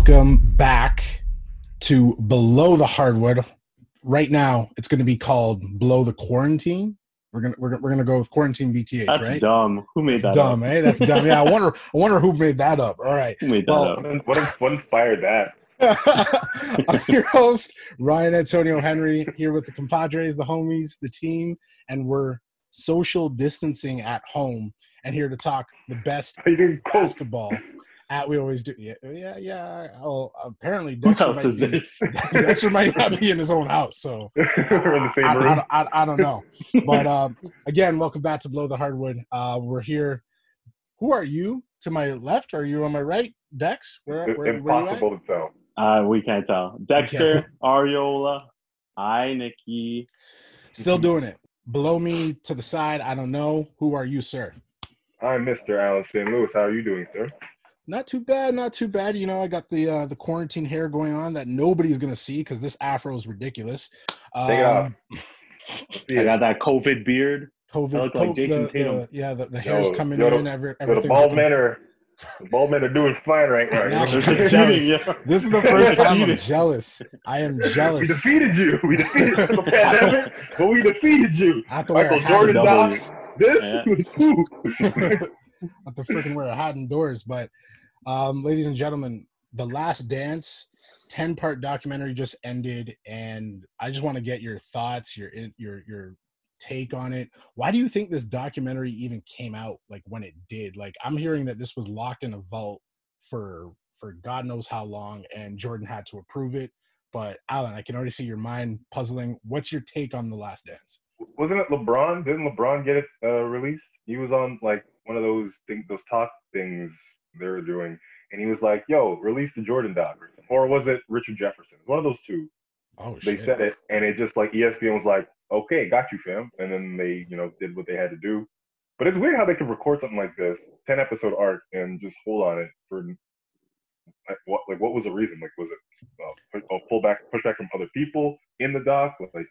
welcome back to Below the Hardwood. Right now, it's going to be called Below the Quarantine. We're gonna go with Quarantine BTH, That's right? dumb. Who made That's that dumb, up? eh? That's dumb. Yeah, I wonder who made that up. All right. Who made that Well, up? What inspired that? I'm your host, Ryan Antonio Henry, here with the compadres, the homies, the team, and we're social distancing at home and here to talk the best Are you doing quotes? basketball at we always do. Yeah. Oh, apparently Whose Dexter house might is be this? Dexter might not be in his own house, so We're in the same room. I don't know. But again, welcome back to Below the Hardwood. We're here. Who are you? To my left? Are you on my right? Dex? Where you at? Impossible to tell. We can't tell. can't Dexter, Ariola, hi, Nikki. Still doing it. Below me, to the side, I don't know. Who are you, sir? I'm Mr. Alan St. Louis. How are you doing, sir? Not too bad, not too bad. You know, I got the quarantine hair going on that nobody's gonna see because this afro is ridiculous. Take it off. Let's see I it. got that COVID beard. I COVID, look like Jason Tatum. the hair's coming Yo, in. the Everything's bald men are doing fine right now. I'm You know? actually This is jealous. cheating, yeah. This is the first time I'm Cheating. jealous. I am We jealous. defeated you. We defeated the pandemic, but we defeated you. I have to wear a Michael hat. Jordan W. docs. This Yeah. was cool. I have to freaking wear a hat indoors. But, ladies and gentlemen, The Last Dance 10-part documentary just ended, and I just want to get your thoughts, your take on it. Why do you think this documentary even came out like when it did? Like, I'm hearing that this was locked in a vault for God knows how long, and Jordan had to approve it. But Alan, I can already see your mind puzzling. What's your take on The Last Dance? Wasn't it LeBron? Didn't LeBron get it released? He was on like one of those talk things they were doing, and he was like, "Yo, release the Jordan doc," or was it Richard Jefferson? One of those two. Oh They shit! said it, and it just like ESPN was like, "Okay, got you, fam," and then they did what they had to do. But it's weird how they could record something like this, 10-episode arc, and just hold on it for what was the reason? Like, was it pushback from other people in the doc? Like,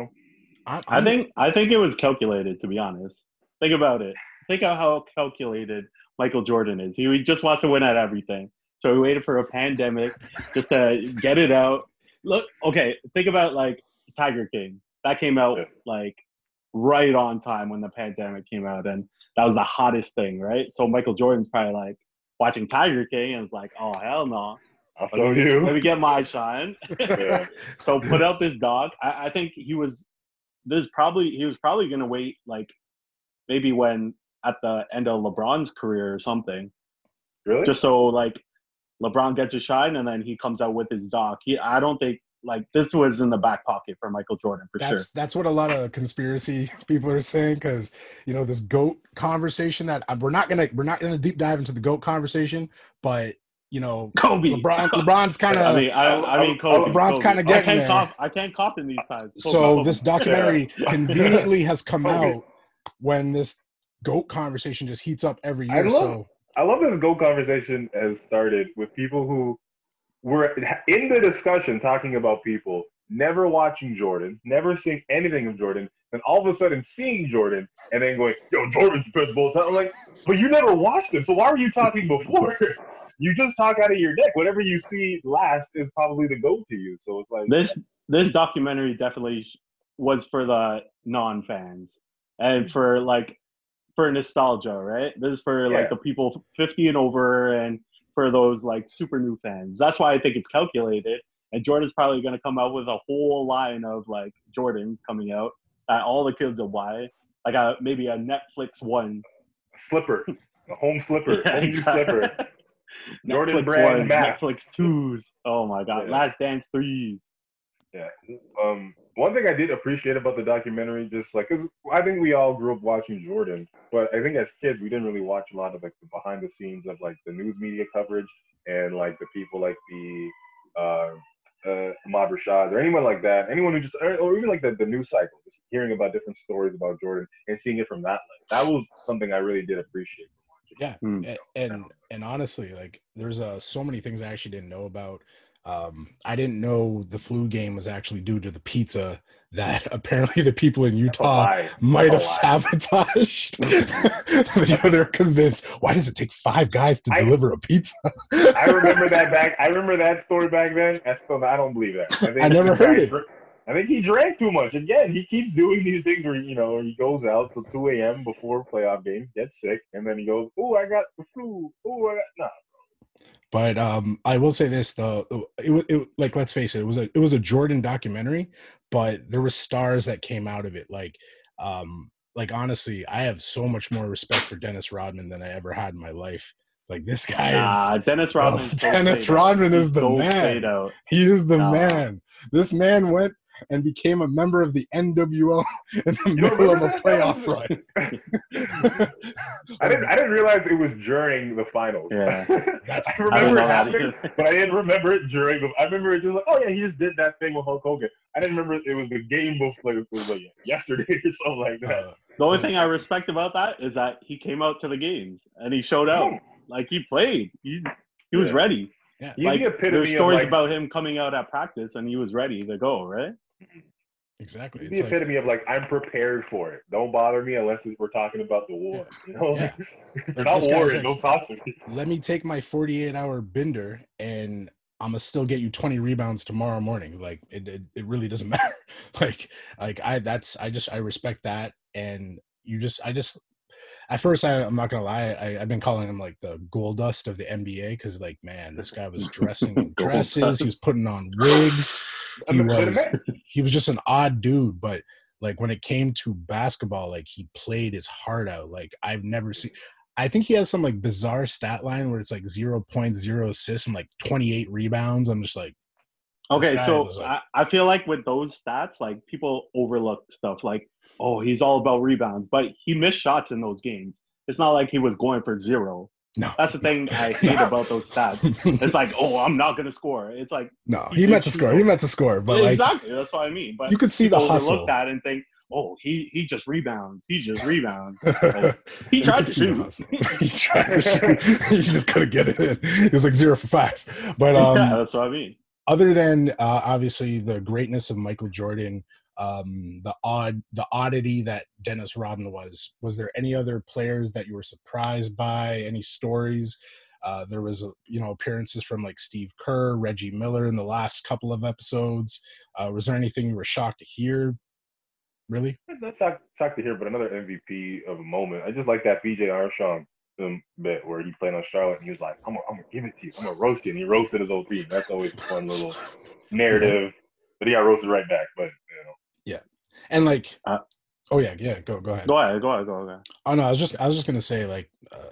I think it was calculated, to be honest. Think about it. Think of how calculated Michael Jordan is. He just wants to win at everything. So he waited for a pandemic just to get it out. Look, okay, think about like Tiger King. That came out like right on time when the pandemic came out, and that was the hottest thing, right? So Michael Jordan's probably like watching Tiger King and it's like, oh hell no. I'll show you. Let me get my shine. Yeah. So put out this doc. I think he was probably going to wait like maybe when at the end of LeBron's career or something, Really? just so like LeBron gets a shine and then he comes out with his doc. I don't think like this was in the back pocket for Michael Jordan for sure. That's what a lot of conspiracy people are saying, because this GOAT conversation that we're not gonna deep dive into the GOAT conversation, but Kobe. LeBron's kind of. I mean, Kobe. LeBron's kind of getting there. I can't cop in these times. So this documentary conveniently has come out when this GOAT conversation just heats up every year. I love this GOAT conversation has started with people who were in the discussion talking about people never watching Jordan, never seeing anything of Jordan, and all of a sudden seeing Jordan and then going, "Yo, Jordan's the best of all time." I'm like, but you never watched him, so why were you talking before? You just talk out of your neck. Whatever you see last is probably the GOAT to you. So it's like this documentary definitely was for the non-fans and for nostalgia, right? This is for like the people 50 and over and for those like super new fans. That's why I think it's calculated. And Jordan's probably going to come out with a whole line of like Jordans coming out that all the kids will buy, like maybe a Netflix one. Slipper, a home slipper, Yeah, home exactly. slipper. Jordan Netflix brand ones, mask. Netflix 2s. Oh my God. Yeah. Last Dance 3s. Yeah. One thing I did appreciate about the documentary, just like, because I think we all grew up watching Jordan, but I think as kids we didn't really watch a lot of like the behind the scenes of like the news media coverage and like the people like the Ahmad Rashad or anyone like that, anyone who just or even like the news cycle, just hearing about different stories about Jordan and seeing it from that lens. That was something I really did appreciate from watching. Yeah, and honestly, like there's so many things I actually didn't know about I didn't know the flu game was actually due to the pizza that apparently the people in Utah might have sabotaged. They're convinced. Why does it take 5 guys to deliver a pizza? I remember that story back then. I don't believe that. I never heard it. I think he drank too much. Again, he keeps doing these things where, he goes out till 2 a.m. before playoff games, gets sick, and then he goes, "Oh, I got the flu. Oh, I got nah." But I will say this though, it like, let's face it, it was a Jordan documentary, but there were stars that came out of it. Like honestly, I have so much more respect for Dennis Rodman than I ever had in my life. Like, this guy is Dennis Rodman. Dennis Rodman is the man. He is the man. This man went and became a member of the NWO in the middle of a playoff run. I didn't realize it was during the finals. Yeah. I remember it happening, but I didn't remember it during I remember it just like, oh yeah, he just did that thing with Hulk Hogan. I didn't remember it was the game before. It was like yesterday or something like that. The only thing I respect about that is that he came out to the games and he showed out. Like, he played. He was ready. Yeah. Like, there's stories about him coming out at practice and he was ready to go, right? Exactly. It's the epitome of like, I'm prepared for it. Don't bother me unless we're talking about the war. Yeah. Not worried. Don't talk to me. Let me take my 48-hour bender and I'm gonna still get you 20 rebounds tomorrow morning. Like, it really doesn't matter. I respect that. And at first, I'm not gonna lie, I've been calling him like the gold dust of the NBA, because, like, man, this guy was dressing in dresses, he was putting on wigs, he was just an odd dude. But like, when it came to basketball, like, he played his heart out. Like, I've never seen. I think he has some like bizarre stat line where it's like 0.0 assists and like 28 rebounds. I'm just like, okay, so I feel like with those stats, like, people overlook stuff like, oh, he's all about rebounds, but he missed shots in those games. It's not like he was going for 0. No, that's the thing I hate about those stats. It's like, oh, I'm not gonna score. It's like, no, he meant to score. He meant to score, but exactly, that's what I mean. But you could see the hustle. Overlook that and think, oh, he just rebounds. He just rebounds. Like, he tried to shoot. He tried to shoot. He just couldn't get it in. He was like 0 for 5. But yeah, that's what I mean. Other than obviously the greatness of Michael Jordan, the oddity that Dennis Rodman was there any other players that you were surprised by? Any stories? There was appearances from like Steve Kerr, Reggie Miller in the last couple of episodes. Was there anything you were shocked to hear? Really? Not shocked to hear, but another MVP of a moment. I just like that BJ Armstrong bit where he played on Charlotte and he was like, I'm gonna give it to you. I'm gonna roast you. And he roasted his whole team. That's always a fun little narrative. But he got roasted right back. But yeah. And like go ahead. Go ahead. Oh no, I was just gonna say, like,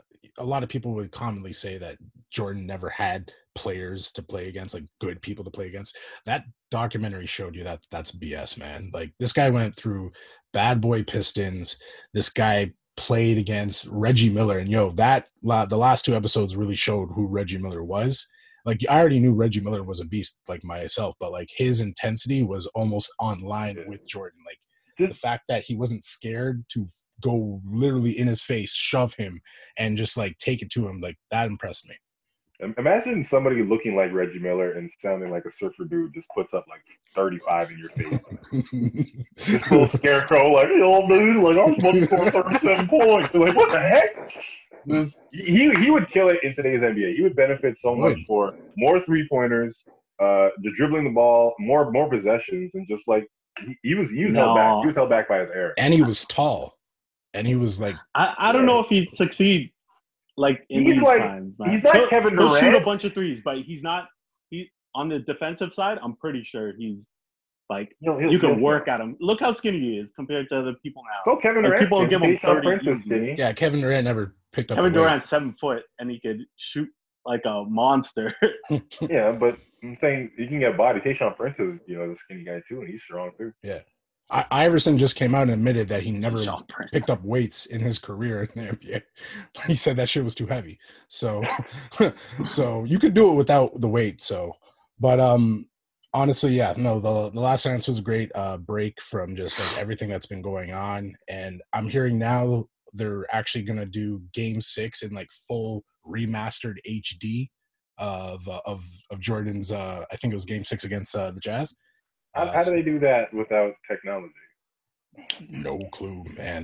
a lot of people would commonly say that Jordan never had players to play against, like good people to play against. That documentary showed you that that's BS, man. Like, this guy went through bad boy Pistons. This guy played against Reggie Miller, and the last 2 episodes really showed who Reggie Miller was. Like, I already knew Reggie Miller was a beast like myself, but like, his intensity was almost online with Jordan. Like, the fact that he wasn't scared to go literally in his face, shove him, and just like take it to him, like, that impressed me. Imagine somebody looking like Reggie Miller and sounding like a surfer dude just puts up like 35 in your face. This little scarecrow, like, yo, dude, like, I was about to score 37 points. Like, what the heck? He would kill it in today's NBA. He would benefit so much for more 3-pointers, the dribbling the ball, more possessions, and just like he was held back. He was held back by his air. And he was tall. And he was like, I don't know if he'd succeed. Like, in these times, man. He's not Kevin Durant. He'll shoot a bunch of threes, but he's not. He on the defensive side, I'm pretty sure he's like, you can work at him. Look how skinny he is compared to the people now. So Kevin Durant, people give him 30. Yeah, Kevin Durant never picked up. Kevin Durant's 7 foot, and he could shoot like a monster. Yeah, but I'm saying you can get body. Tayshaun Prince is, the skinny guy too, and he's strong too. Yeah. Iverson just came out and admitted that he never picked up weights in his career in the NBA. He said that shit was too heavy. So, so you could do it without the weight. So, but honestly, yeah, no, the Last Dance was a great break from just like everything that's been going on. And I'm hearing now they're actually going to do Game 6 in like full remastered HD. of Jordan's. I think it was Game 6 against the Jazz. How do they do that without technology? No clue, man.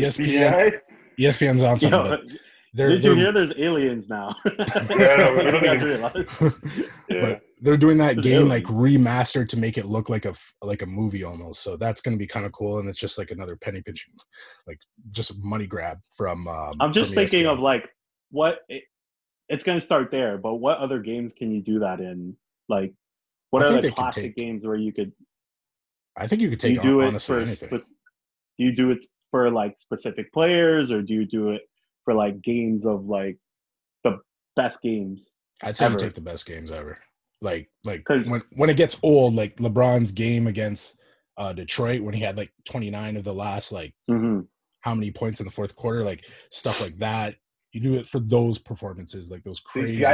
ESPN's on something. But did you hear there's aliens now? Yeah, we don't even realize. But they're doing that game like remastered to make it look like a movie almost. So that's going to be kind of cool, and it's just like another penny pinching, like just money grab from. I'm just thinking ESPN. of like what it's going to start there, but what other games can you do that in? Like, what are the classic games where you could? I think you could take honestly anything. Do you do it for like specific players, or do you do it for like games of like the best games? I'd say you take the best games ever. Like when it gets old, like LeBron's game against Detroit when he had like 29 of the last like how many points in the fourth quarter, like stuff like that. You do it for those performances, like those crazy.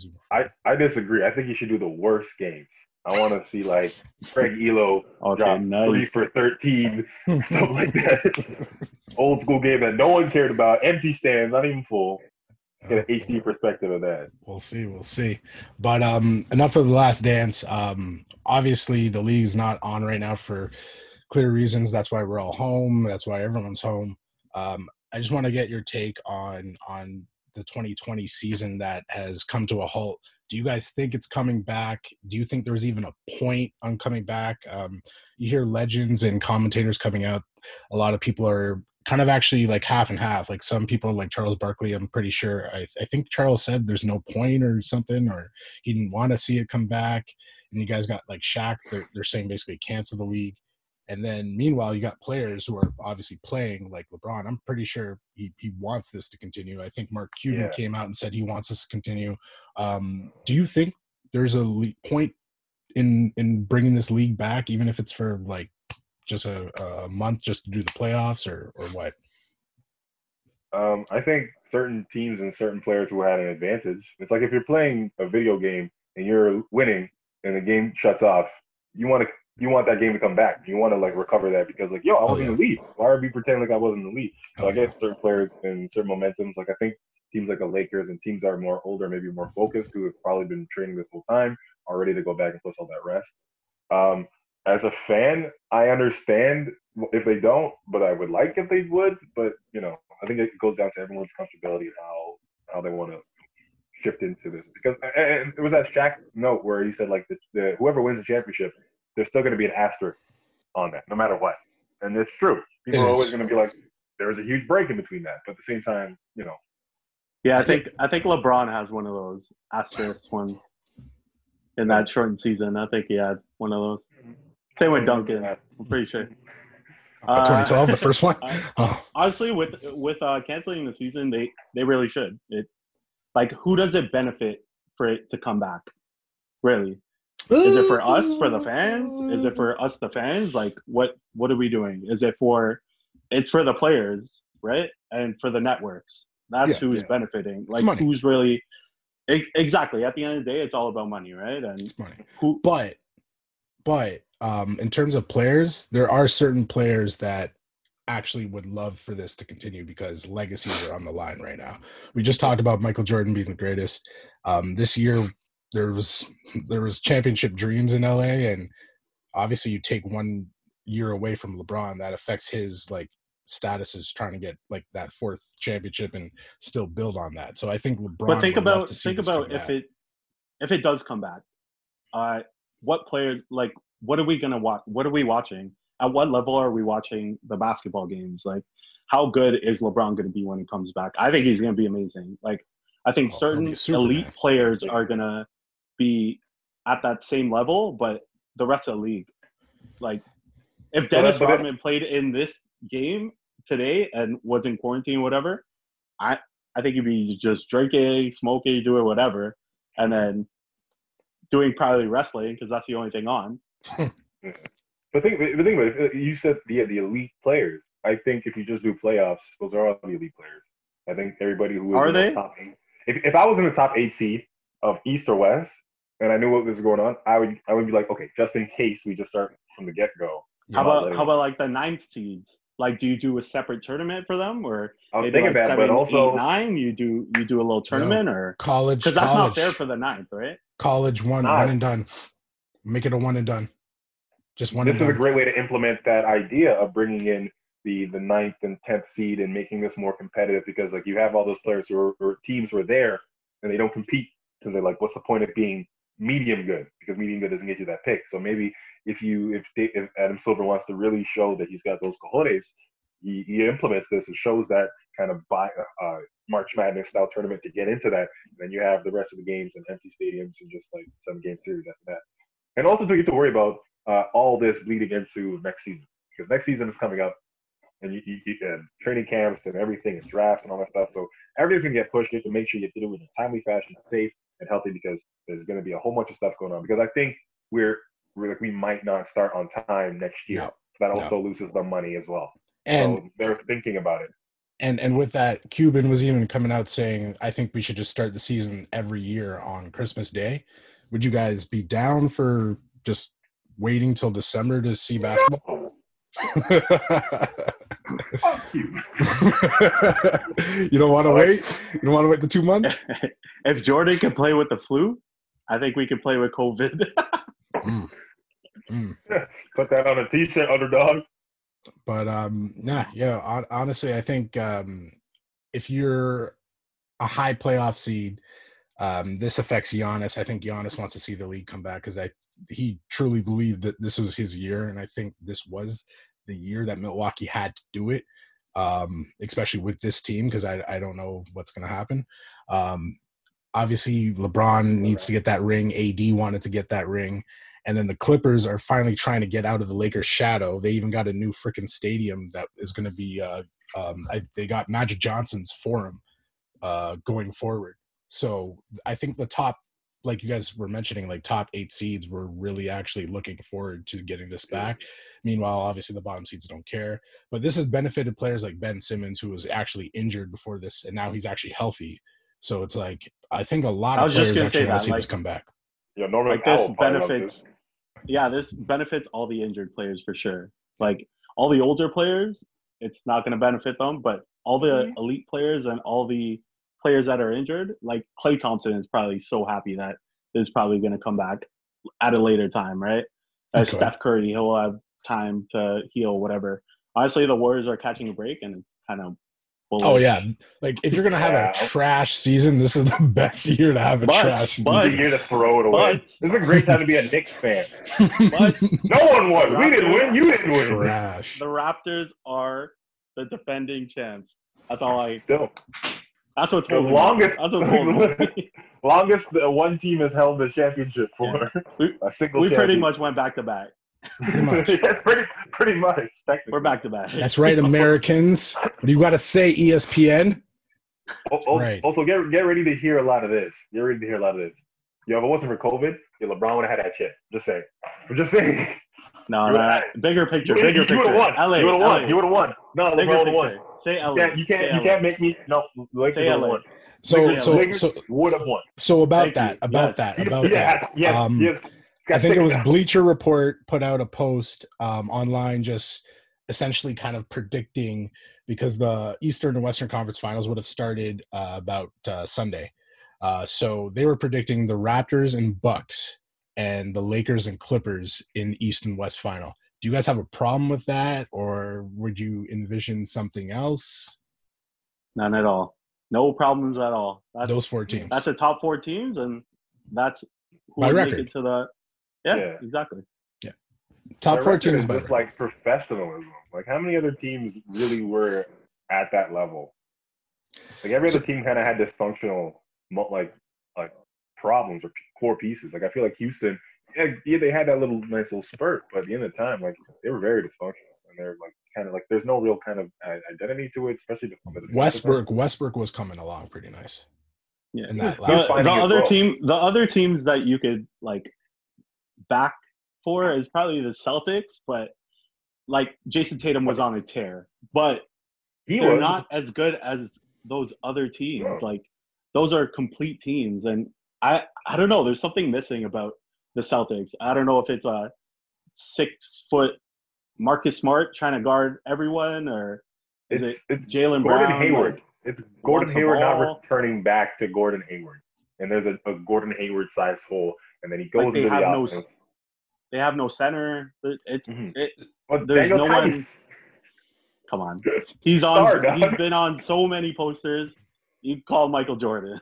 I disagree. I think you should do the worst games. I want to see like Craig Elo drop 3 for 13, something like that. Old school game that no one cared about, empty stands, not even full. Get an HD perspective of that. We'll see. But enough of the Last Dance. Obviously, the league's not on right now for clear reasons. That's why we're all home. That's why everyone's home. I just want to get your take on the 2020 season that has come to a halt. Do you guys think it's coming back? Do you think there's even a point on coming back? You hear legends and commentators coming out. A lot of people are kind of actually like half and half. Like some people like Charles Barkley, I'm pretty sure. I think Charles said there's no point or something, or he didn't want to see it come back. And you guys got like Shaq. They're saying basically cancel the league. And then meanwhile, you got players who are obviously playing like LeBron. I'm pretty sure he wants this to continue. I think Mark Cuban came out and said he wants this to continue. Do you think there's a point in bringing this league back, even if it's for like just a month just to do the playoffs or what? I think certain teams and certain players who had an advantage. It's like if you're playing a video game and you're winning and the game shuts off, you want that game to come back. You want to like recover that because like, I was in the lead. Why are we pretending like I wasn't in the lead? So I guess certain players and certain momentums, like I think teams like the Lakers and teams that are more older, maybe more focused, who have probably been training this whole time, are ready to go back and plus all that rest. As a fan, I understand if they don't, but I would like if they would. But I think it goes down to everyone's comfortability and how they want to shift into this. Because and it was that Shaq note where he said like the whoever wins the championship, there's still going to be an asterisk on that, no matter what. And it's true. People are always going to be like, there was a huge break in between that. But at the same time, Yeah, I think LeBron has one of those asterisk ones in that shortened season. I think he had one of those. Same with Duncan, I'm pretty sure. 2012, the first one. Honestly, with canceling the season, they really should. Like, who does it benefit for it to come back? Really, is it for us, for the fans? Is it for us, the fans? Like, what are we doing? Is it for? It's for the players, right? And for the networks. That's who's benefiting. Like, who's really? Exactly. At the end of the day, it's all about money, right? And it's money. But in terms of players, there are certain players that actually would love for this to continue because legacies are on the line right now. We just talked about Michael Jordan being the greatest. This year, there was championship dreams in LA, and obviously you take 1 year away from LeBron, that affects his like status is trying to get like that 4th championship and still build on that. So I think LeBron. But think about if it does come back. What players, like, what are we going to watch? What are we watching? At what level are we watching the basketball games? Like, how good is LeBron going to be when he comes back? I think he's going to be amazing. Like, I think certain elite players are going to be at that same level, but the rest of the league, like, if Dennis Rodman played in this game today and was in quarantine, whatever, I think he'd be just drinking, smoking, doing whatever, and then doing probably wrestling because that's the only thing on. But think about it. You said the elite players. I think if you just do playoffs, those are all the elite players. I think everybody who is in the top 8. If I was in the top 8 seed of East or West, and I knew what was going on, I would be like, okay, just in case we just start from the get go. How about like the 9th seeds? Like, do you do a separate tournament for them, or I was they do thinking like that, 7, but also 8, 9? You do a little tournament, or college, because that's not fair for the 9th, right? college one Nah. and done. Make it a one and done. Just one this and is a done. great way to implement that idea of bringing in the 9th and 10th seed and making this more competitive, because like you have all those players who are, or teams who are there and they don't compete because they're like, what's the point of being medium good? Because medium good doesn't get you that pick. So maybe if Adam Silver wants to really show that he's got those cojones, he implements this and shows that kind of March Madness style tournament to get into that. And then you have the rest of the games in empty stadiums and just like 7-game series after that. And also don't get to worry about all this bleeding into next season, because next season is coming up, and you training camps and everything and drafts and all that stuff. So everything's gonna get pushed. You have to make sure you do it in a timely fashion, safe and healthy, because there's gonna be a whole bunch of stuff going on. Because I think we're like we might not start on time next year. No, so that also loses the money as well. And so they're thinking about it. And with that, Cuban was even coming out saying, I think we should just start the season every year on Christmas Day. Would you guys be down for just waiting till December to see basketball? Fuck you. You don't want to wait? You don't want to wait the 2 months? If Jordan can play with the flu, I think we can play with COVID. Put that on a t-shirt, underdog. But honestly, I think if you're a high playoff seed, this affects Giannis. I think Giannis wants to see the league come back, because he truly believed that this was his year, and I think this was the year that Milwaukee had to do it, especially with this team, because I don't know what's going to happen. Obviously, LeBron needs to get that ring. AD wanted to get that ring. And then the Clippers are finally trying to get out of the Lakers' shadow. They even got a new freaking stadium that is going to be they got Magic Johnson's Forum going forward. So I think the top, like you guys were mentioning, like top 8 seeds were really actually looking forward to getting this back. Meanwhile, obviously the bottom seeds don't care. But this has benefited players like Ben Simmons, who was actually injured before this, and now he's actually healthy. So it's like, I think a lot of players actually want to see this come back. Yeah, Norman like this Powell benefits. Yeah, this benefits all the injured players for sure. Like all the older players, it's not going to benefit them, but all the elite players and all the players that are injured, like Klay Thompson is probably so happy that is probably going to come back at a later time, right? As Steph Curry, he'll have time to heal, whatever. Honestly, the Warriors are catching a break, and it's kind of bullish. Oh yeah, like if you're gonna have a trash season, this is the best year to have a trash season. But the year to throw it away. This is a great time to be a Knicks fan. But no one won. We didn't win. You didn't win. Trash. The Raptors are the defending champs. That's all I. Still. That's what's holding longest. That's what's holding me. Longest one team has held the championship for a single. We pretty much went back to back. Pretty much. Yeah, pretty much. We're back to back. That's right, Americans. What do you got to say, ESPN? Also, get ready to hear a lot of this. Get ready to hear a lot of this. Yo, if it wasn't for COVID, LeBron would have had that shit. Just saying. I'm just saying. No, bigger picture. Bigger picture. You would have won. LA, you would have won. You would have won. No, LeBron would have won. Say LA. You can't make me. No, say LA. So would have won. So about that. Yes. I think it was Bleacher Report put out a post online just essentially kind of predicting, because the Eastern and Western Conference Finals would have started about Sunday. So they were predicting the Raptors and Bucks and the Lakers and Clippers in East and West Final. Do you guys have a problem with that, or would you envision something else? None at all. No problems at all. Those 4 teams. That's the top 4 teams, and that's who by would record. Make it to the. Yeah, exactly. Yeah, top 4 teams is just like professionalism. Like, how many other teams really were at that level? Like every other team kind of had dysfunctional, like problems or core pieces. Like I feel like Houston, yeah, they had that nice little spurt, but at the end of the time, like they were very dysfunctional, and they're like kind of like there's no real kind of identity to it, especially the Westbrook was coming along pretty nice. Yeah, in that the other teams that you could like back for is probably the Celtics, but like Jason Tatum was on a tear, but they're not as good as those other teams. No. Like those are complete teams, and I don't know. There's something missing about the Celtics. I don't know if it's a 6 foot Marcus Smart trying to guard everyone, or is It's it Jalen Gordon Brown Hayward. It's who wants Gordon the Hayward not ball? returning back to Gordon Hayward, and there's a Gordon Hayward sized hole, and then he Like goes into the offense. they have no center. But There's Daniel no Tice. one. Come on, he's been on so many posters. You call Michael Jordan.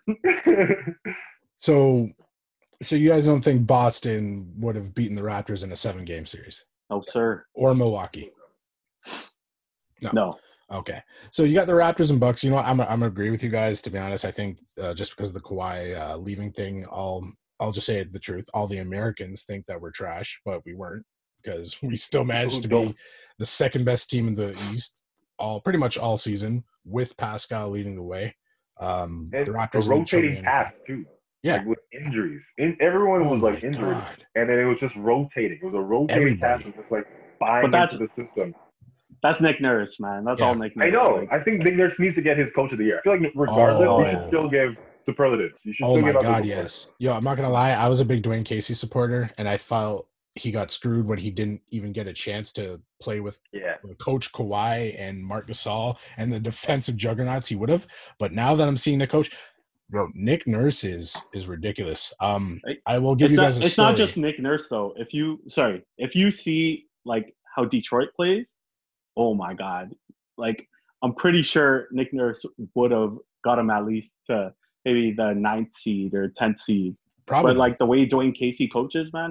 So you guys don't think Boston would have beaten the Raptors in a 7-game series? No, sir. Or Milwaukee? No. Okay. So you got the Raptors and Bucks. You know what? I'm gonna agree with you guys. To be honest, I think just because of the Kawhi leaving thing, I'll just say the truth. All the Americans think that we're trash, but we weren't, because we still managed to be the second best team in the East pretty much all season, with Pascal leading the way. And the Raptors a rotating cast too. Yeah, like with injuries. Everyone was like injured, and then it was just rotating. It was a rotating cast, and just like buying into the system. That's Nick Nurse, man. That's all Nick Nurse. I know. I think Nick Nurse needs to get his coach of the year. I feel like regardless, you should still give superlatives. You should still give God, yes. Yo, I'm not gonna lie. I was a big Dwayne Casey supporter, and I felt he got screwed when he didn't even get a chance to play with Coach Kawhi and Marc Gasol and the defensive juggernauts he would have. But now that I'm seeing the coach, bro, Nick Nurse is ridiculous. I will give you guys a story. It's not just Nick Nurse though. If you see like how Detroit plays, oh my God. Like, I'm pretty sure Nick Nurse would have got him at least to maybe the 9th seed or 10th seed. Probably. But like the way Dwayne Casey coaches, man,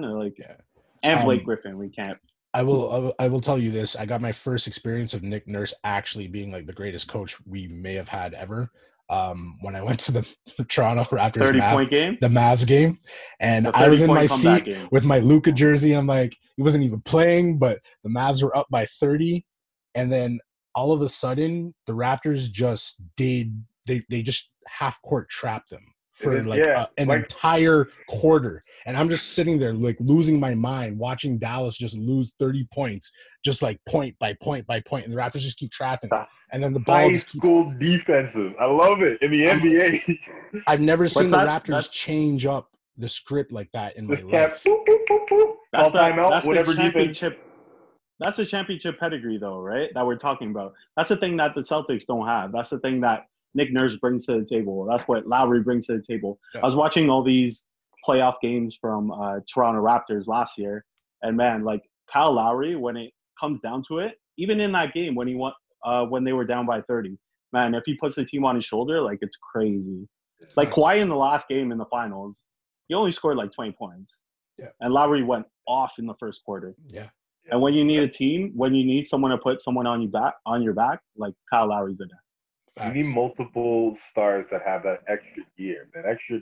and Blake Griffin, we can't. I will tell you this. I got my first experience of Nick Nurse actually being like the greatest coach we may have had ever. When I went to the Toronto Raptors 30-point game, the Mavs game, and I was in my seat with my Luka jersey. I'm like, he wasn't even playing, but the Mavs were up by 30, and then all of a sudden the Raptors just they just half court trapped them for an entire quarter, and I'm just sitting there like losing my mind watching Dallas just lose 30 points, just like point by point by point, and the Raptors just keep trapping them. And then the ball high school defenses. I love it in the NBA. I've never seen the Raptors change up the script like that in my life. That's the championship. That's the championship pedigree, though, right? That we're talking about. That's the thing that the Celtics don't have. That's the thing that Nick Nurse brings to the table. That's what Lowry brings to the table. Yeah. I was watching all these playoff games from Toronto Raptors last year, and man, like Kyle Lowry, when it comes down to it, even in that game when he won, when they were down by 30, man, if he puts the team on his shoulder, like it's crazy. It's like Kawhi in the last game in the finals, he only scored like 20 points. Yeah. And Lowry went off in the first quarter. Yeah. And when you need a team, when you need someone to put someone on your back, like Kyle Lowry's in there. You need multiple stars that have that extra gear, that extra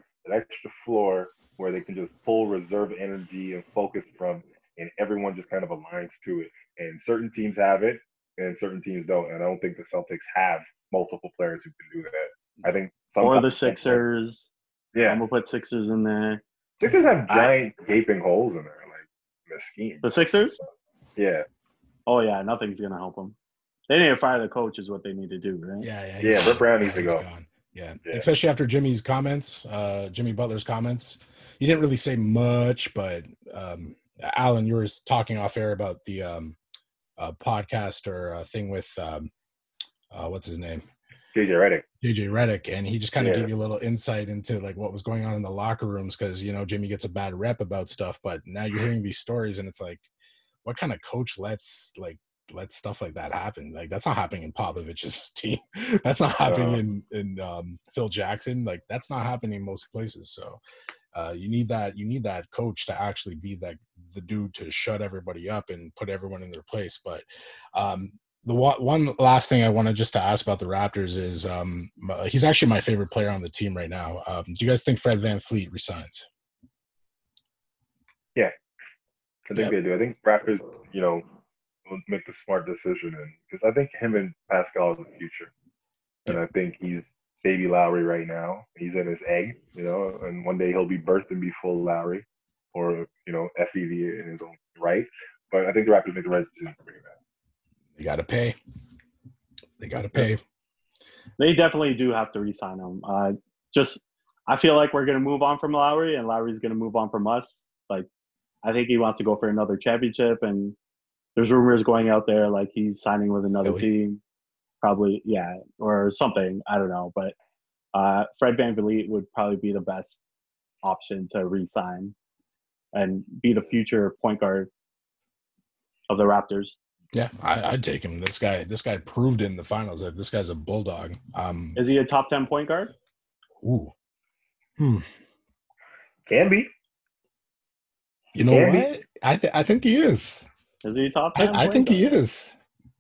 floor where they can just pull reserve energy and focus from, and everyone just kind of aligns to it. And certain teams have it, and certain teams don't. And I don't think the Celtics have multiple players who can do that. I think or the Sixers. Yeah, I'm gonna put Sixers in there. Sixers have giant gaping holes in there, like in their scheme. The Sixers? Yeah. Oh yeah, nothing's gonna help them. They need to fire the coach, is what they need to do, right? Yeah. Brett Brown needs to go. Yeah, especially after Jimmy's comments, Jimmy Butler's comments. He didn't really say much, but Alan, you were talking off air about the podcast or thing with what's his name? JJ Redick, and he just kind of gave you a little insight into like what was going on in the locker rooms, because Jimmy gets a bad rep about stuff, but now you're hearing these stories and it's like, what kind of coach lets stuff like that happen? Like, that's not happening in Popovich's team. That's not happening in Phil Jackson. Like, that's not happening in most places. So you need that coach to actually be the dude to shut everybody up and put everyone in their place. But the one last thing I wanted just to ask about the Raptors is he's actually my favorite player on the team right now. Do you guys think Fred VanVleet resigns? Yeah, I think they do. I think Raptors, will make the smart decision, and because I think him and Pascal are the future, and I think he's baby Lowry right now. He's in his egg, and one day he'll be birthed and be full Lowry, or FEV in his own right. But I think the Raptors make the right decision to bring him back. They got to pay. They definitely do have to re-sign him. I feel like we're going to move on from Lowry, and Lowry's going to move on from us. Like, I think he wants to go for another championship, and There's rumors going out there like he's signing with another Really? team, probably, yeah, or something. I don't know, but Fred VanVleet would probably be the best option to re-sign and be the future point guard of the Raptors. Yeah, I'd take him. This guy proved in the finals that this guy's a bulldog. Is he a top 10 point guard? Ooh. Can be. You know what? I think he is. Is he top 10? I think he is.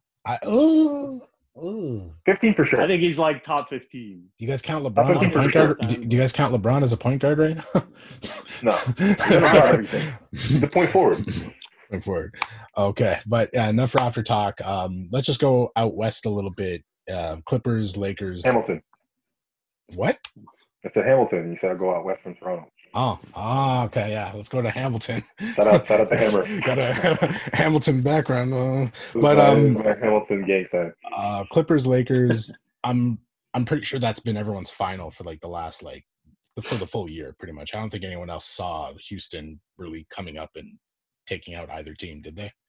15 for sure. I think he's like top 15. Do you guys count LeBron as a point guard? Do you guys count LeBron as a point guard right now? No. He's not everything. He's the point forward. Point forward. Okay, but enough Raptor talk. Let's just go out west a little bit. Clippers, Lakers. Hamilton. What? I said Hamilton. You said I'd go out west from Toronto. Oh, okay, yeah. Let's go to Hamilton. Shout out the Hammer. Got a Hamilton background, but my Hamilton gang side. Clippers, Lakers. I'm pretty sure that's been everyone's final for like the last for the full year, pretty much. I don't think anyone else saw Houston really coming up and taking out either team, did they?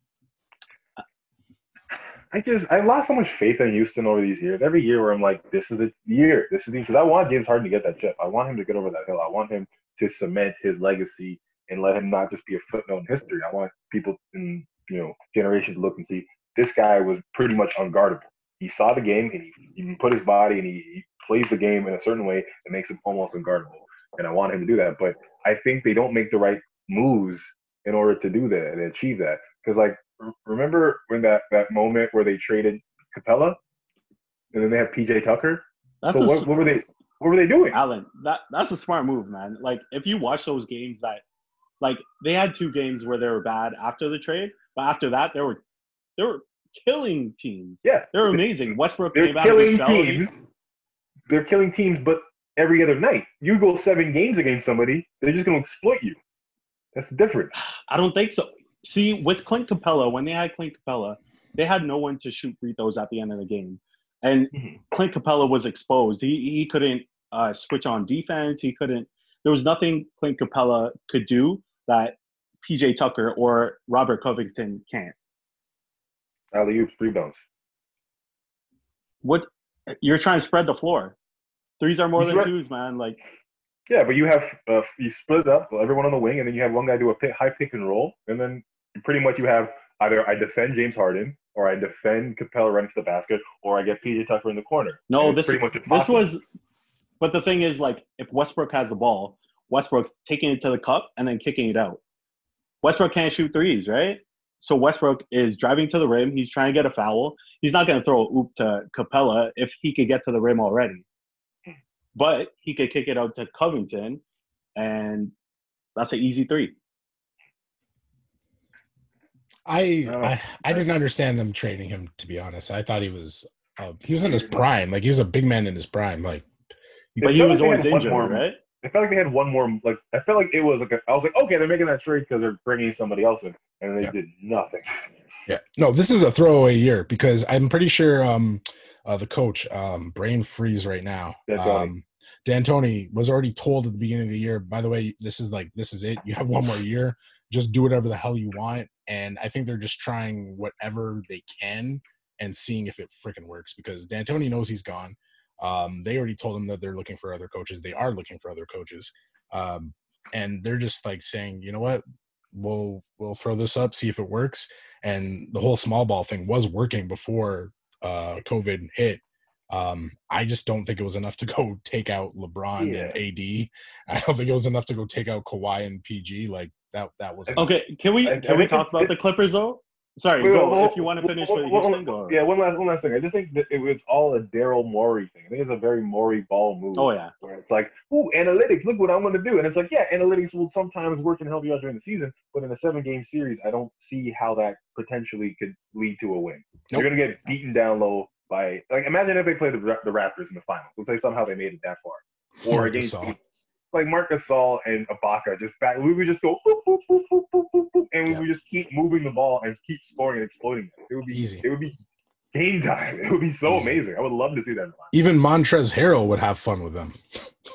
I lost so much faith in Houston over these years. Every year where I'm like, this is the year. This is the because I want James Harden to get that chip. I want him to get over that hill. I want him to cement his legacy and let him not just be a footnote in history. I want people in generations to look and see this guy was pretty much unguardable. He saw the game and he put his body and he plays the game in a certain way that makes him almost unguardable. And I want him to do that. But I think they don't make the right moves in order to do that and achieve that. Because remember when that moment where they traded Capella and then they have PJ Tucker? What were they doing? Alan, that's a smart move, man. Like if you watch those games they had 2 games where they were bad after the trade, but after that they were killing teams. Yeah. They were amazing. Westbrook they're came out of the shell. They're killing teams, but every other night. You go 7 games against somebody, they're just gonna exploit you. That's the difference. I don't think so. See, with Clint Capella, when they had Clint Capella, they had no one to shoot free throws at the end of the game. And Clint Capella was exposed. He couldn't switch on defense. There was nothing Clint Capella could do that PJ Tucker or Robert Covington can't. Alley-oops, rebounds. What? You're trying to spread the floor. Threes are more than twos, man. Yeah, but you have you split it up, everyone on the wing, and then you have one guy do a high pick and roll, and then pretty much you have either I defend James Harden, or I defend Capella running to the basket, or I get PJ Tucker in the corner. No, this was. But the thing is, if Westbrook has the ball, Westbrook's taking it to the cup and then kicking it out. Westbrook can't shoot threes, right? So Westbrook is driving to the rim. He's trying to get a foul. He's not going to throw a oop to Capella if he could get to the rim already. But he could kick it out to Covington, and that's an easy 3. I didn't understand them trading him, to be honest. I thought he was in his prime. He was a big man in his prime. But he was always injured, right? I felt like they had one more. I felt like it was I was like, okay, they're making that trade because they're bringing somebody else in, and they did nothing. Yeah, no, this is a throwaway year because I'm pretty sure the coach, brain freeze right now. D'Antoni was already told at the beginning of the year, by the way, this is it. You have one more year. Just do whatever the hell you want. And I think they're just trying whatever they can and seeing if it freaking works because D'Antoni knows he's gone. They already told him that they're looking for other coaches. They are looking for other coaches. And they're just saying, you know what, we'll throw this up, see if it works. And the whole small ball thing was working before COVID hit. I just don't think it was enough to go take out LeBron and AD. I don't think it was enough to go take out Kawhi and PG. That was okay. Can we talk about the Clippers though? Sorry, if you want to finish what you're saying, go. Yeah, one last thing. I just think that it was all a Daryl Morey thing. I think it's a very Morey ball move. Oh yeah. Where it's ooh, analytics. Look what I'm going to do. And it's analytics will sometimes work and help you out during the season, but in a 7-game series, I don't see how that potentially could lead to a win. Nope. You're going to get beaten down low by imagine if they played the Raptors in the finals. Let's say somehow they made it that far, or against Marc Gasol and Ibaka just back. We would just go boop, boop, boop, boop, boop, boop, boop, and we would just keep moving the ball and keep scoring and exploiting it. It would be easy. It would be game time. It would be so amazing. I would love to see that. Even Montrezl Harrell would have fun with them.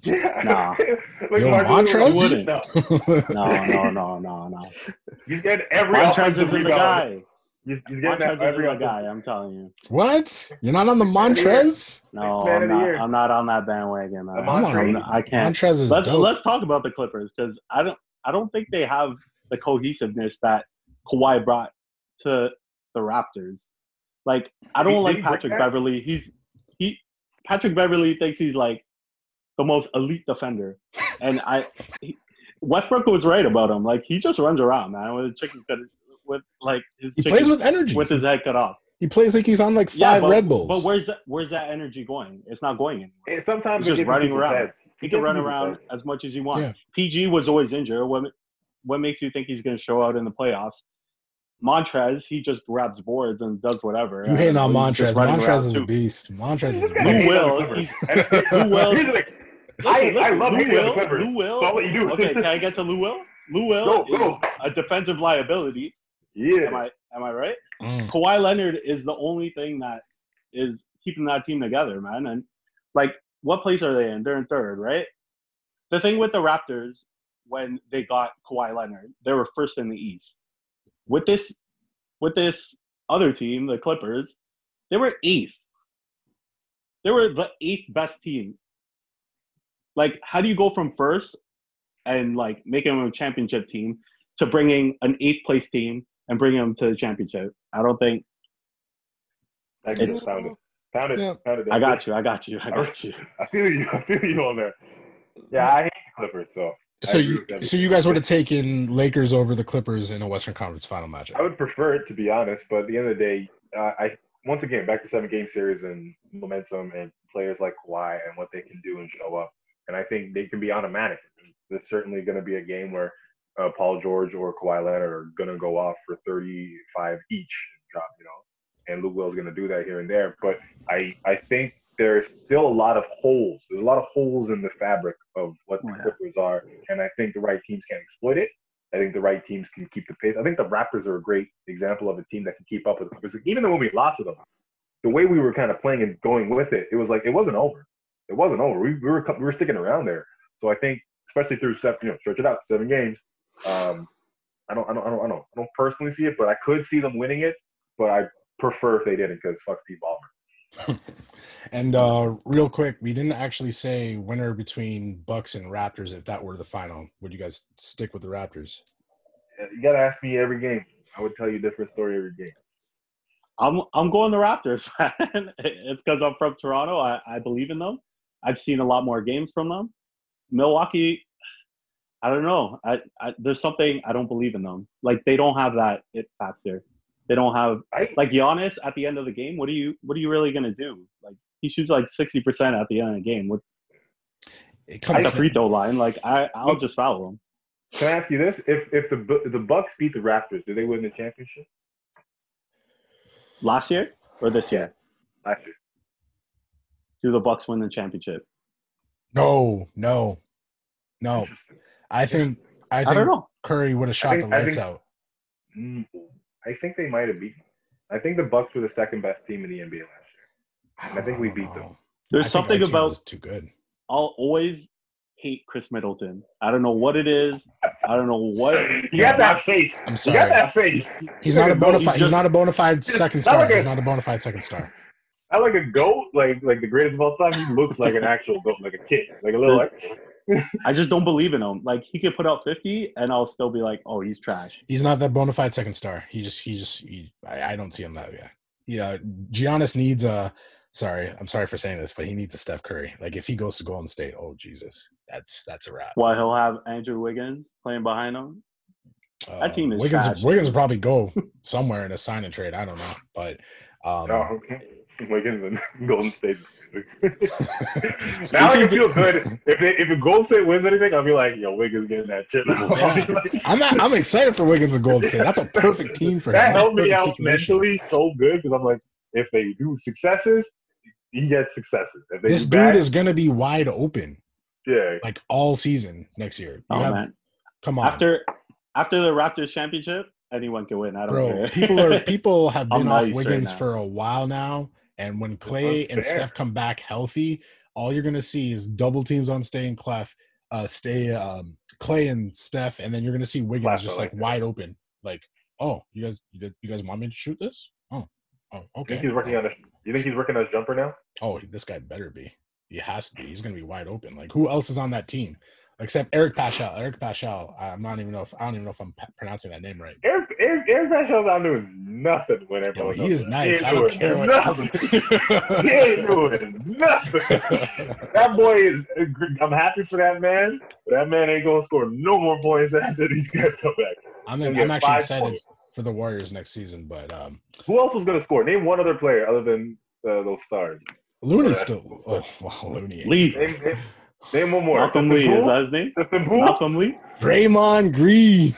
Nah. Like Yo, Marcus Montrez? Morris? No. He's getting every Montrez offensive isn't the rebound. guy. He's getting Montrez every isn't the offensive. guy, I'm telling you. What? You're not on the Montrez? No, Man I'm of the not. year. I'm not on that bandwagon, man. Come on, I can't. Montrez is dope. Let's talk about the Clippers because I don't think they have the cohesiveness that Kawhi brought to the Raptors. Like I don't like Patrick Beverly. Patrick Beverly thinks he's like the most elite defender, and Westbrook was right about him. Like he just runs around, man, with a chicken cut, with like his. He plays with energy. With his head cut off. He plays like he's on like five Red Bulls. But where's that energy going? It's not going anywhere. Sometimes he's just running around. Heads. He can run around as much as he wants. Yeah. PG was always injured. What makes you think he's going to show out in the playoffs? Montrez, he just grabs boards and does whatever. You hating on Montrez? Montrez is a beast. Montrez is a beast. Lou Will. I love Lou Will. That's all you do. Okay, can I get to Lou Will? Lou Will is a defensive liability. Yeah. Am I right? Kawhi Leonard is the only thing that is keeping that team together, man. And like, what place are they in? They're in third, right? The thing with the Raptors, when they got Kawhi Leonard, they were first in the East. With this other team, the Clippers, they were eighth. They were the eighth best team. Like, how do you go from first and like making them a championship team to bringing an eighth place team and bringing them to the championship? I don't think. It's found it. I got you. I feel you on there. Yeah, I hate the Clippers, so you guys would have taken Lakers over the Clippers in a Western Conference final matchup? I would prefer it, to be honest, but at the end of the day, once again back to 7-game series and momentum and players like Kawhi and what they can do and show up, and I think they can be automatic. There's certainly going to be a game where Paul George or Kawhi Leonard are going to go off for 35 each, and Lou Will's going to do that here and there. But I think there's still a lot of holes. There's a lot of holes in the fabric of what the Clippers are, and I think the right teams can exploit it. I think the right teams can keep the pace. I think the Raptors are a great example of a team that can keep up with the Clippers. Even though when we lost to them, the way we were kind of playing and going with it, it was like it wasn't over. It wasn't over. We were sticking around there. So I think, especially through stretch it out 7 games. I don't personally see it, but I could see them winning it. But I prefer if they didn't, because fuck Steve Ballmer. And real quick, we didn't actually say winner between Bucks and Raptors. If that were the final, would you guys stick with the Raptors? You gotta ask me every game. I would tell you a different story every game. I'm going the Raptors, man. It's because I'm from Toronto. I believe in them. I've seen a lot more games from them. Milwaukee, I don't know. There's something I don't believe in them. Like, they don't have that it factor. They don't have like Giannis at the end of the game. What are you really gonna do? Like, he shoots like 60% at the end of the game with the free throw line. Like, I'll just foul him. Can I ask you this? If the Bucks beat the Raptors, do they win the championship? Last year or this year? Last year. Do the Bucks win the championship? No. I think don't know. Curry would have shot the lights out. I think they might have beaten. I think the Bucks were the second best team in the NBA last year. And I think we beat them. There's something about too good. I'll always hate Chris Middleton. I don't know what it is. I don't know what. You got that face. I'm sorry. You got that face. He's not a bona fide. He's not a bona fide second star. He's not a bona fide second star. I like a goat, like the greatest of all time. He looks like an actual goat, like a kid, like a little. I just don't believe in him. Like, he could put out 50, and I'll still be like, "Oh, he's trash." He's not that bona fide second star. I don't see him that way. Yeah, Giannis needs a. I'm sorry for saying this, but he needs a Steph Curry. Like, if he goes to Golden State, oh Jesus, that's a wrap. Why, he'll have Andrew Wiggins playing behind him? That team is trash. Wiggins will probably go somewhere in a sign and trade. I don't know, but okay. Wiggins and Golden State. Now I can feel good. If Golden State wins anything, I'll be like, "Yo, Wiggins getting that chip." Yeah. I'm excited for Wiggins and Golden State. That's a perfect team for him. That helped me out mentally so good, because I'm like, if they do successes, he gets successes. This dude is gonna be wide open. Yeah, like all season next year. Man. Come on. After the Raptors championship, anyone can win. I don't care. People have been off Wiggins for a while now. And when Clay and Steph come back healthy, all you're gonna see is double teams on Clay and Steph, and then you're gonna see Wiggins just like wide open. Like, oh, you guys want me to shoot this? Oh, okay. You think he's working on his jumper now? Oh, this guy better be. He has to be. He's gonna be wide open. Like, who else is on that team except Eric Paschall? Eric Paschall. I don't even know if I'm pronouncing that name right. Eric Paschall's not doing nothing when everyone. He is nice. I don't care what. He ain't doing nothing. That boy is. I'm happy for that man. But that man ain't gonna score no more points after these guys come back. I'm actually excited for the Warriors next season. But who else was gonna score? Name one other player other than those stars. Looney's still. Oh, wow, Looney. Lee. Name one more. Malcolm Lee. Is that his name? Malcolm Lee. Draymond Green.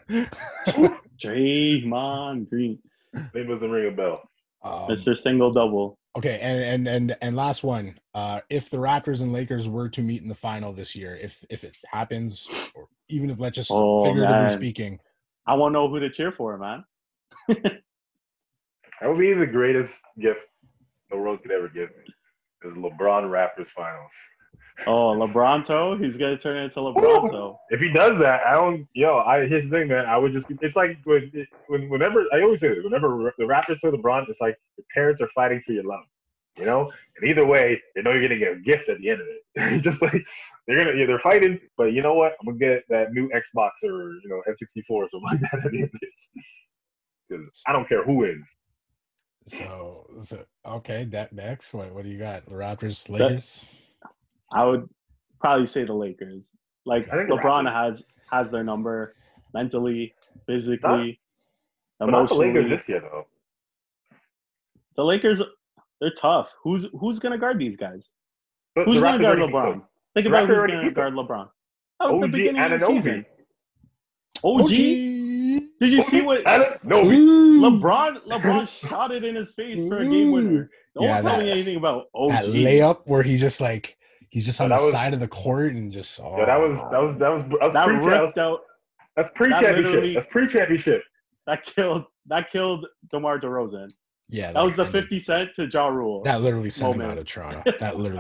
Draymond Green. Name doesn't ring a bell. Mr. Single Double. Okay, and last one. If the Raptors and Lakers were to meet in the final this year, if it happens, or even if let's just figuratively speaking, I want to know who to cheer for, man. That would be the greatest gift the world could ever give me. Is LeBron Raptors finals. Oh, LeBronto? He's gonna turn into LeBronto. If he does that, here's the thing, man. I would just. It's like whenever I always say this. Whenever the Raptors play LeBron, it's like your parents are fighting for your love. You know, and either way, they know you're gonna get a gift at the end of it. Just like they're fighting, but you know what? I'm gonna get that new Xbox or N64 or something like that at the end of this. Because I don't care who wins. So okay, that next. What do you got? The Raptors, Lakers. I would probably say the Lakers. Like LeBron has their number mentally, physically, emotionally. But not the Lakers this year though. The Lakers, they're tough. Who's gonna guard these guys? But who's gonna guard LeBron? Think about who's gonna guard LeBron. OG the beginning of the season. OG? Did you see what LeBron shot it in his face for a game winner? Don't tell me anything about OG. That layup where he's just on the side of the court and just that ripped out. That's pre-championship. That's pre-championship. That killed DeMar DeRozan. Yeah, that was the 50 Cent to Ja Rule. That literally sent him out of Toronto. That was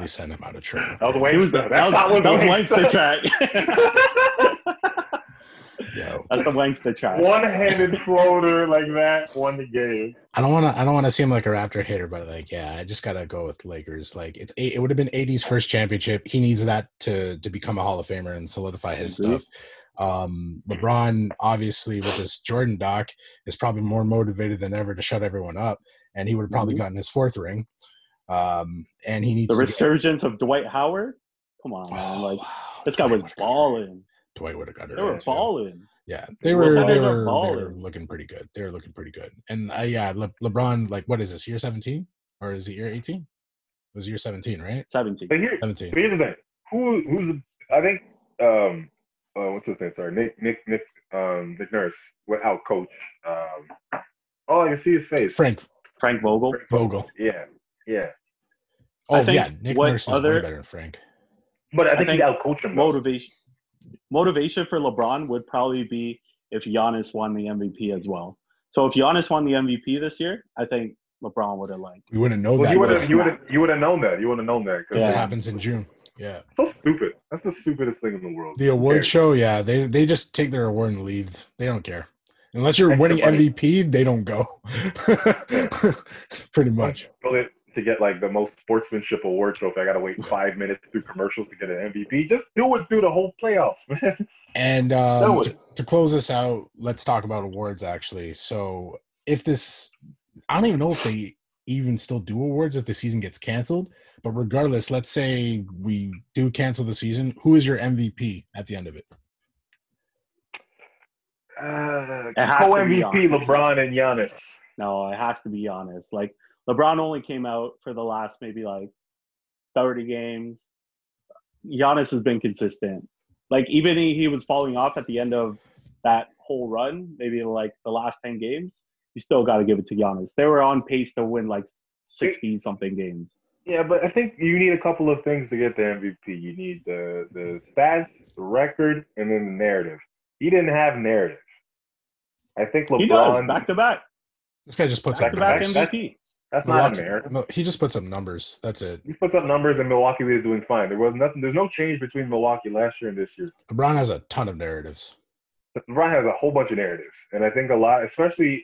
Wankster track. That's the Wankster track. One-handed floater like that won the game. I don't want to seem like a Raptor hater, but I just gotta go with Lakers. Like it would have been AD's first championship. He needs that to become a Hall of Famer and solidify his stuff. LeBron, obviously, with this Jordan doc, is probably more motivated than ever to shut everyone up, and he would have probably gotten his fourth ring. And he needs the resurgence of Dwight Howard. Come on, man! This guy was balling. Dwight would have got it. They were balling. Yeah, they were looking pretty good. They were looking pretty good. And LeBron, like, what is this, year 17? Or is it year 18? It was year 17, right? 17. But here's the thing. I think what's his name? Sorry, Nick Nurse went out coach. All I can see is face. Frank Vogel. Yeah. Oh yeah, Nick Nurse is way better than Frank. But I think he out coached him. Motivation for LeBron would probably be if Giannis won the MVP as well. So if Giannis won the MVP this year, I think LeBron would have We wouldn't know that. You would have known that. You would have known that because it happens in June. Yeah. So stupid. That's the stupidest thing in the world. The award show, they just take their award and leave. They don't care. Unless you're winning MVP, they don't go. Pretty much. To get like the most sportsmanship award trophy, I gotta wait 5 minutes through commercials to get an MVP. Just do it through the whole playoffs, man. And to close this out, let's talk about awards actually. So I don't even know if they even still do awards if the season gets canceled. But regardless, let's say we do cancel the season. Who is your MVP at the end of it? Co-MVP LeBron and Giannis. No, it has to be Giannis. Like, LeBron only came out for the last maybe 30 games. Giannis has been consistent. Like, even he was falling off at the end of that whole run, maybe the last 10 games, you still got to give it to Giannis. They were on pace to win 60-something games. Yeah, but I think you need a couple of things to get the MVP. You need the stats, the record, and then the narrative. He didn't have narrative. I think LeBron... He does, back-to-back. This guy just puts back-to-back MVP. That's not a Milwaukee. narrative. No, he just puts up numbers. That's it. He puts up numbers, and Milwaukee is doing fine. There was nothing. There's no change between Milwaukee last year and this year. LeBron has a ton of narratives. LeBron has a whole bunch of narratives, and I think a lot, especially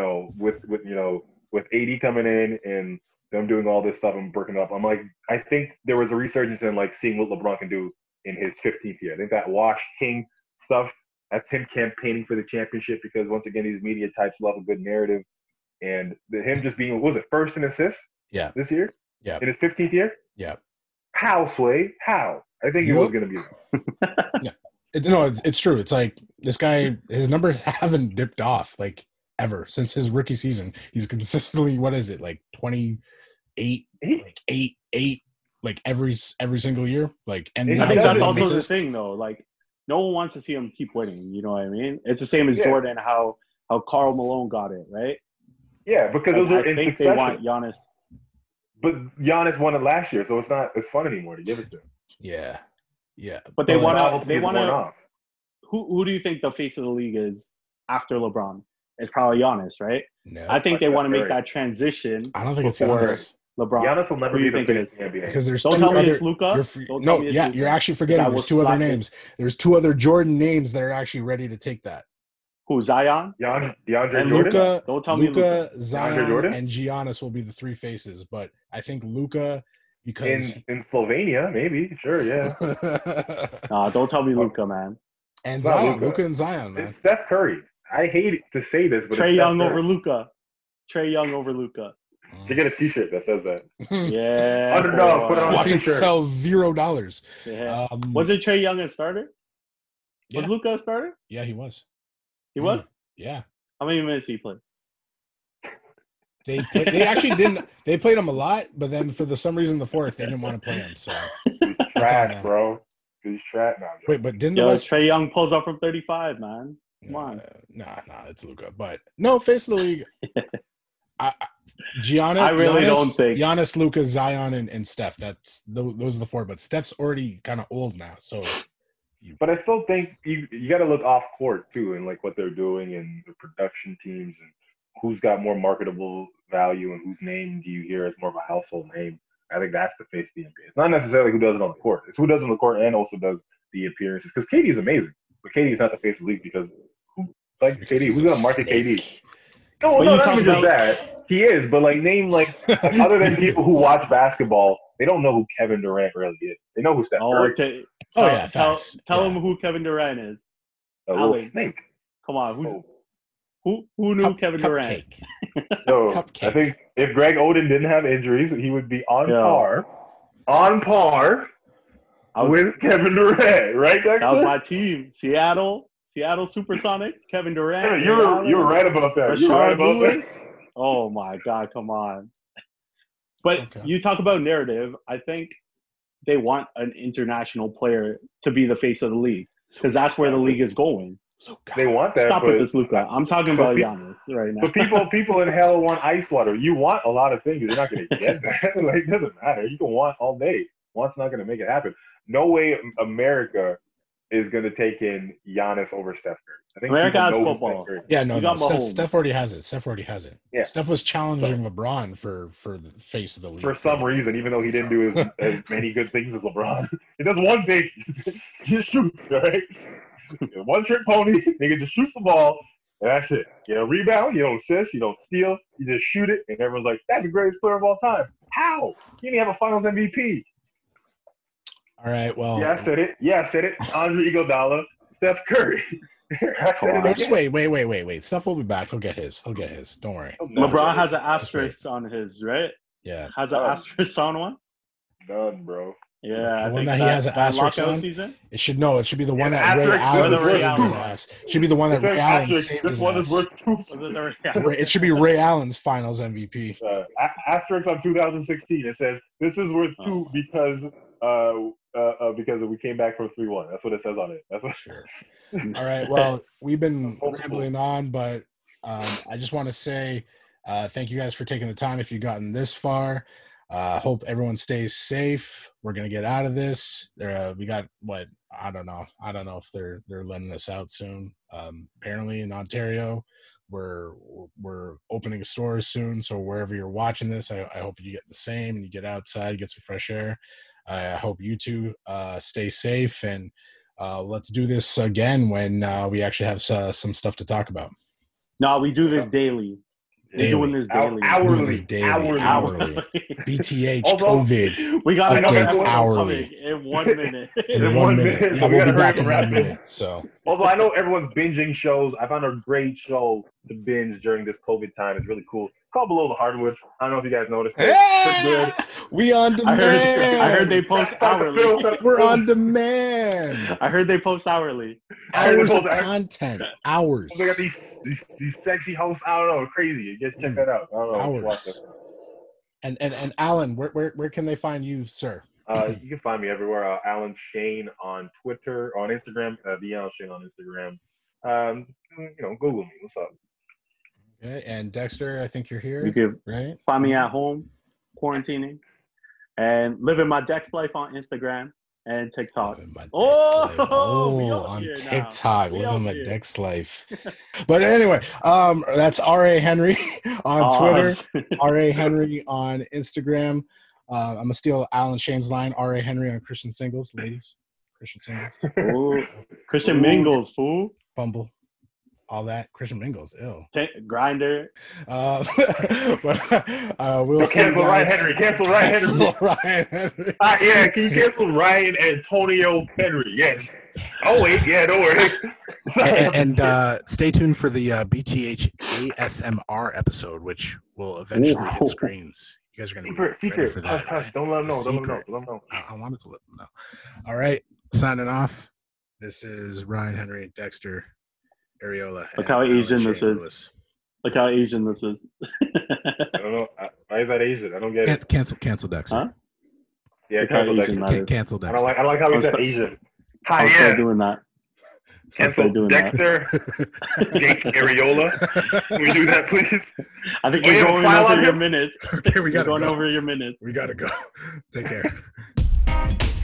with AD coming in and them doing all this stuff and breaking up. I'm like, I think there was a resurgence in like seeing what LeBron can do in his 15th year. I think that Wash King stuff, that's him campaigning for the championship because once again, these media types love a good narrative, and him just being, what was it, first in assists? Yeah. This year? Yeah. In his 15th year? Yeah. How, Sway? How? I think he was going to be there. Yeah. It's true. It's like this guy, his numbers haven't dipped off like ever since his rookie season. He's consistently, what is it, like 28, like 8, like every single year. Like, and I think that's also the thing, though. Like, no one wants to see him keep winning. You know what I mean? It's the same as Jordan. How Karl Malone got it, right? Yeah, because those are I in think succession. They want Giannis. But Giannis won it last year, so it's not as fun anymore to give it to him. Yeah. Yeah. But they want to. Who do you think the face of the league is after LeBron? It's probably Giannis, right? No. I think they want to make that transition. I don't think it's Giannis. LeBron. Giannis will never be the face of the NBA. Because there's Don't tell me it's Luka. You're actually forgetting there's two other names. There's two other Jordan names that are actually ready to take that. Who, Zion? DeAndre and Jordan? Luka, don't tell me Luka. Zion, and Giannis will be the three faces. But I think Luka, because in Slovenia, maybe. Sure, yeah. Nah, don't tell me Luka, man. And Zion, Luka and Zion, man. It's Steph Curry. I hate to say this, but Trae Young over Luka. Trae Young over Luka. You get a T-shirt that says that. Yeah. Underdog. Put it on Watch a T-shirt. it sell $0. Yeah. Was it Trae Young a starter? Was Luka a starter? Yeah, he was. He was? Yeah. How many minutes did he play? They actually didn't. They played him a lot, but then for some reason the fourth they didn't want to play him. So trash, bro. He's trash now. Wait, but didn't Trae Young pulls up from 35, man? Come on. Nah, it's Luka. But no, face of the league. Giannis. I really don't think Giannis, Luka, Zion, and Steph. Those are the four. But Steph's already kind of old now, so. But I still think you got to look off court too, and like what they're doing and the production teams and who's got more marketable value and whose name do you hear as more of a household name. I think that's the face of the NBA. It's not necessarily who does it on the court. It's who does it on the court and also does the appearances. Because KD is amazing, but KD is not the face of the league because KD? Who's gonna market KD? No, not even just that. He is, but name other than people who watch basketball, they don't know who Kevin Durant really is. They know who Steph Curry. Okay. Tell him who Kevin Durant is. A little snake. Come on, who knew Kevin Durant? So I think if Greg Oden didn't have injuries, he would be on par with Kevin Durant, right, Dexter? That was my team. Seattle Supersonics, Kevin Durant. You were right about that. You were right about that. Oh my God, come on. But you talk about narrative. I think they want an international player to be the face of the league because that's where the league is going. They want that. Stop with this, Luka. I'm talking about Giannis right now. But people in hell want ice water. You want a lot of things. You're not going to get that. It doesn't matter. You can want all day. Want's not going to make it happen. No way America is going to take in Giannis over Steph Curry. I think America has football. Yeah, no. Steph already has it. Yeah. Steph was challenging LeBron for the face of the league. For some reason, even though he didn't do as many good things as LeBron. He does one thing. He just shoots, right? One trick pony. Nigga just shoots the ball, and that's it. You don't rebound, you don't assist, you don't steal, you just shoot it, and everyone's like, that's the greatest player of all time. How? He didn't have a finals MVP. All right, well. Yeah, I said it. Andre Iguodala, Steph Curry. Wait. Steph will be back. He'll get his. Don't worry. LeBron has an asterisk on his, right? Yeah. Has an asterisk on one? None, bro. Yeah, the one that he has an asterisk on. Season? It should be the one that Ray Allen saved his ass. It should be the one that Ray Allen saved his ass. It should be Ray Allen's Finals MVP. Asterisk on 2016. It says this is worth 2 because we came back from 3-1. That's what it says on it. That's what. Sure. All right. Well, we've been rambling on, but I just want to say thank you guys for taking the time. If you've gotten this far. Hope everyone stays safe. We're gonna get out of this. We got I don't know if they're letting us out soon. Apparently in Ontario, we're opening stores soon. So wherever you're watching this, I hope you get the same and you get outside, get some fresh air. I hope you two stay safe, and let's do this again when we actually have some stuff to talk about. No, we do this daily. We're doing this daily. Hourly. BTH, Although, COVID. We got another updates episode hourly. coming in 1 minute. In 1 minute. So Yeah, we we'll gotta be back hurry in up 1 minute. So. Although I know everyone's binging shows, I found a great show to binge during this COVID time. It's really cool. It's called Below the Hardwood. I don't know if you guys noticed it. It's good. We on demand. I heard they post hourly. We're on demand. I heard they post hourly. Hours of content. Hours. They got these sexy hosts. I don't know, crazy. You get check that out. I don't know. Hours. And Alan, where can they find you, sir? You can find me everywhere. Alan Shane on Twitter, on Instagram. The Alan Shane on Instagram. Google me. What's up? Okay, and Dexter, I think you're here. You can right? Find me at home, quarantining, and living my Dex life on Instagram and TikTok. On TikTok, living my Dex life. But anyway, that's R.A. Henry on Twitter, R.A. Henry on Instagram. I'm gonna steal Alan Shane's line, R.A. Henry on Christian Singles, ladies. Christian Singles. Christian Mingles, fool. Bumble. All that. Christian Mingles, ew. Grinder. We'll cancel Ryan Henry. Cancel Ryan Henry. Yeah, can you cancel Ryan Antonio Henry? Yes. Oh wait, yeah, don't worry. and stay tuned for the BTH ASMR episode, which will eventually hit screens. You guys are going to be ready for that. Hush. Don't let them know. Don't let them know. I wanted to let them know. All right, signing off. This is Ryan Henry and Dexter Areola. Look how Asian this is. Look how Asian this is. I don't know. Why is that Asian? I don't get it. Cancel Dexter. Huh? Yeah, cancel Dexter. Cancel Dexter. I like how he said Asian. Hi, yeah. Doing that. Cancel Dexter. Jake Areola. Can we do that, please? I think you're going over your minutes. Okay, we got to go. Going over your minutes. We got to go. Take care.